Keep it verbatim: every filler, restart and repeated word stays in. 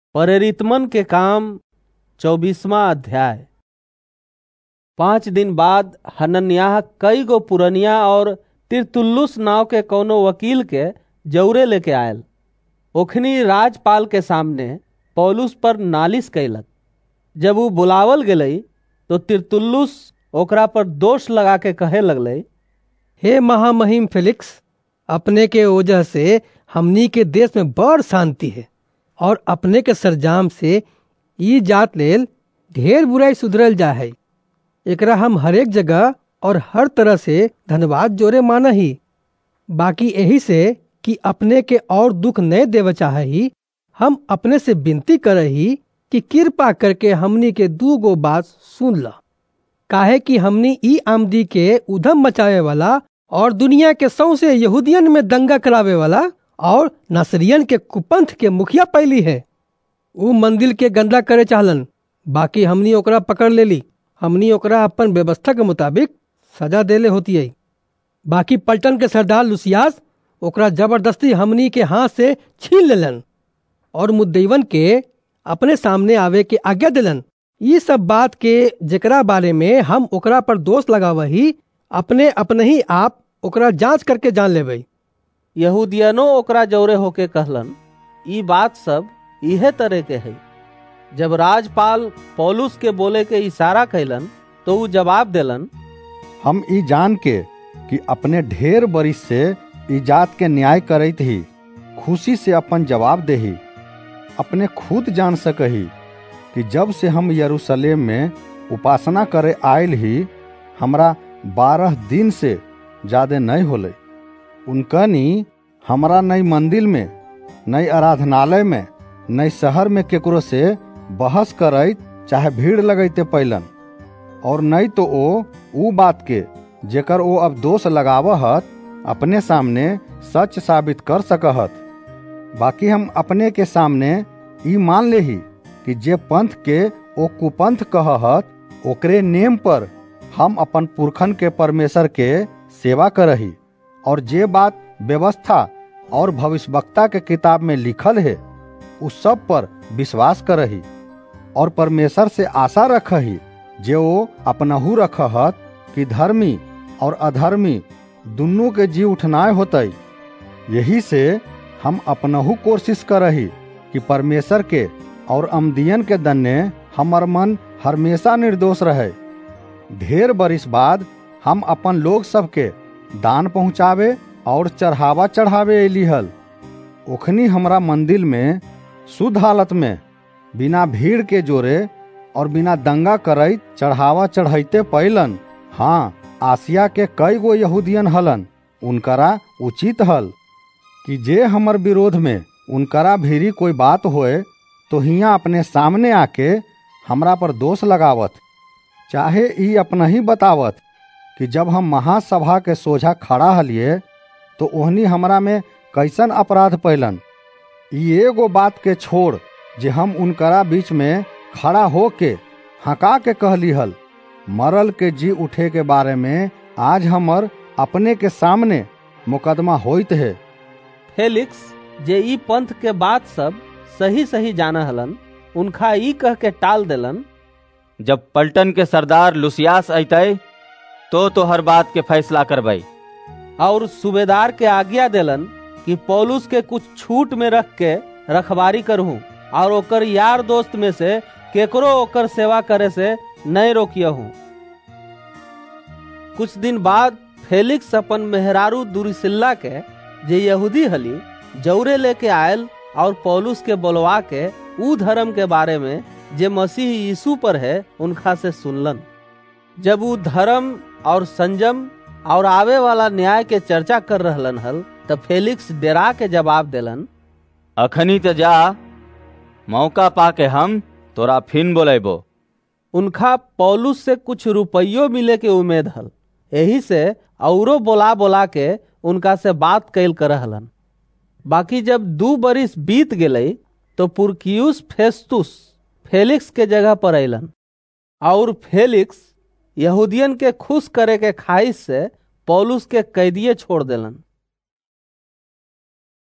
प्रेरितमन के काम चौबीसवां अध्याय। पाँच दिन बाद हनन्याह कई गो पुरनिया और तिरतुल्लुस नाव के कोनो वकील के जौरे लेके आयल। ओखनी राजपाल के सामने पौलुस पर नालिश कैलक। जब वो बुलावल गेलई तो तिरतुल्लुस ओकरा पर दोष लगा के कहे लगले, हे महामहिम फेलिक्स, अपने के वजह से हमनी के देश में बड़ शांति है और अपने के सरजाम से ई जात लेल ढेर बुराई सुधरल जा है। एकरा हम हरेक जगह और हर तरह से धन्यवाद जोरे माना ही। बाकी यही से कि अपने के और दुख नहीं देवे चाहे ही, हम अपने से विनती करे ही कि कृपा करके हमनी के दू गो बात सुन ला। काहे कि हमनी ई आमदी के उधम मचावे वाला और दुनिया के सौसे यहूदियन में दंगा करावे वाला और नसरियन के कुपंथ के मुखिया पैली है। ऊ मंदिर के गंदा करे चाहलन, बाकी हमनी ओकरा पकड़ लेली। हमनी ओकरा अपन व्यवस्था के मुताबिक सजा देले होती है। बाकी पलटन के सरदार लुसियास ओकरा जबरदस्ती हमनी के हाथ से छीन लेलन और मुद्दईवन के अपने सामने आवे के आज्ञा दिलन। ये सब बात के जेकरा बारे में हम ओकरा पर दोष लगावही, अपने अपने ही आप ओकरा जांच करके जान लेबै। यहूदियनो ओकरा जौरे होके कहलन, ई बात सब इहे तरह के है। जब राजपाल पौलुस के बोले के इशारा कैलन तो ऊ जवाब देलन, हम ई जान के कि अपने ढेर बरिस से ई जात के न्याय करैत ही, खुशी से अपन जवाब देही। अपने खुद जान सकही कि जब से हम यरूशलेम में उपासना करे आयल ही, हमरा बारह दिन से ज्यादा नहीं होले। उनकनी हमरा नई मंदिर में, नई आराधनालय में, नई शहर में केकरो से बहस करैत चाहे भीड़ लगैते पैलन, और नहीं तो ओ ऊ बात के जेकर ओ अब दोष लगावहत अपने सामने सच साबित कर सकहत। बाकी हम अपने के सामने ई मान लेही कि जे पंथ के ओ कुपंथ कहत, ओकरे नेम पर हम अपन पुरखन के परमेश्वर के सेवा करही, और जे बात व्यवस्था और भविष्यवक्ता के किताब में लिखल है उस सब पर विश्वास करही, और परमेश्वर से आशा रखही जे वो अपनहु रखहत कि धर्मी और अधर्मी दुनू के जी उठनाय होतई। यही से हम अपनहु कोशिश करही कि परमेश्वर के और अमदियन के दन्ने हमर मन हमेशा निर्दोष रहे। ढेर बरिस बाद हम अपन लोग सबके दान पहुँचावे और चढ़ावा चढ़ावे अली हल। ओखनी हमरा मंदिर में शुद्ध हालत में बिना भीड़ के जोरे और बिना दंगा करैत चढ़ावा चढ़ैते पैलन। हाँ, आसिया के कई गो यहूदियन हलन, उनकरा उचित हल कि जे हमर विरोध में उनकरा भीरी कोई बात होए तो हियाँ अपने सामने आके हमरा पर दोष लगावत, चाहे ई अपना ही बतावत कि जब हम महासभा के सोझा खड़ा हलिए तो ओहनी हमरा में कैसन अपराध पैलन। ई एगो बात के छोड़ जे हम उनकरा बीच में खड़ा हो के हका के कहली हल, मरल के जी उठे के बारे में आज हमर अपने के सामने मुकदमा होइत है। फेलिक्स जे ई पंथ के बात सब सही सही जाना हलन, उनका ई कह के टाल देलन, जब पलटन के सरदार लुसियास अतै तो तो हर बात के फैसला करबै। और सूबेदार के आज्ञा देलन कि पौलुस के कुछ छूट में रख के रखवारी करहूं और ओकर यार दोस्त में से केकरो ओकर सेवा करे से नहीं रोकियहूं। कुछ दिन बाद फेलिक्स अपन मेहरारू दुरिसिल्ला के जे यहूदी हली जौरे लेके आयल और पौलुस के बोलवा के ऊ धर्म के बारे में जे मसीह यीशु पर है उनका से सुनलन। जब ऊ धर्म और संयम और आवे वाला न्याय के चर्चा कर रहलन हल तब फेलिक्स डेरा के जवाब देलन, अखनी तो जा, मौका पाके हम तोरा फिन बोलेबो। उनका पौलुस से कुछ रुपयो मिले के उम्मीद हल, यही से औरो बोला बोला के उनका से बात कैल कर हलन। बाकी जब दू बरिस बीत गए तो पुरकियुस फेस्तुस फेलिक्स के जगह पर अलन, और फेलिक्स यहूदियन के खुश करे के ख्वाहिश से पौलुस के कैदिये छोड़ देलन।